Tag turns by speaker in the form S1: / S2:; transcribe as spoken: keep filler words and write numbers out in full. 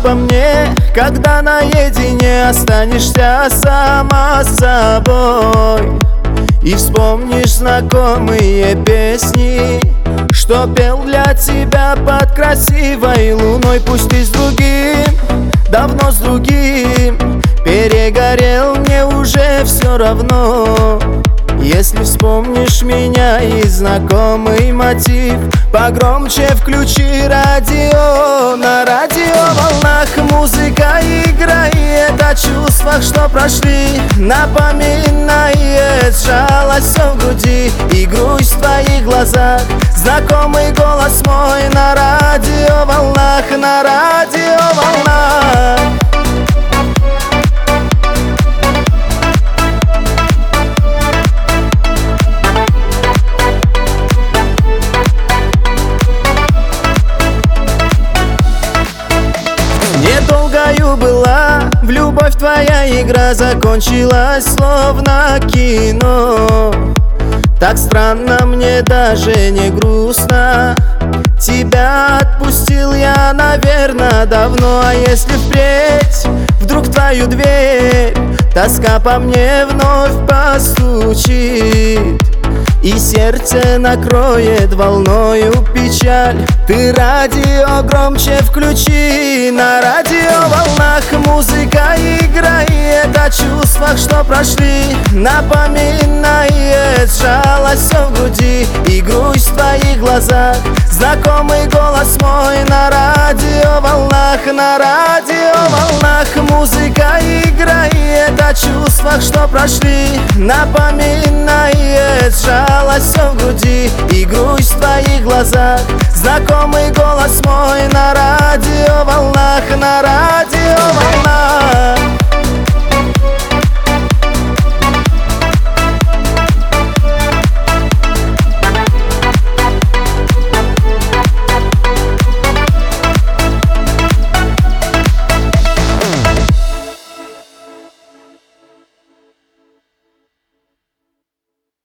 S1: обо мне, когда наедине останешься сама с собой и вспомнишь знакомые песни, что пел для тебя под красивой луной. Пусть ты с другим, давно с другим перегорел, мне уже все равно. Если вспомнишь меня и знакомый мотив, погромче включи радио. На радиоволнах музыка играет о чувствах, что прошли, напоминает жалость все в груди и грусть в твоих глазах. Знакомый голос мой на радиоволнах, на радиоволнах. Недолгою была в любовь твоя игра, закончилась словно кино. Так странно, мне даже не грустно. Тебя отпустил я, наверное, давно. А если впредь вдруг в твою дверь тоска по мне вновь постучит и сердце накроет волною печаль, ты радио громче включи. На радиоволнах музыка играет о чувствах, что прошли, напоминает жалость все в груди и грусть в твоих глазах. Знакомый голос мой на радиоволнах, на радиоволнах музыка играет о чувствах, что прошли, напоминает жалость все в груди и грусть в твоих глазах. Знакомый голос мой на радиоволнах, на радиоволнах.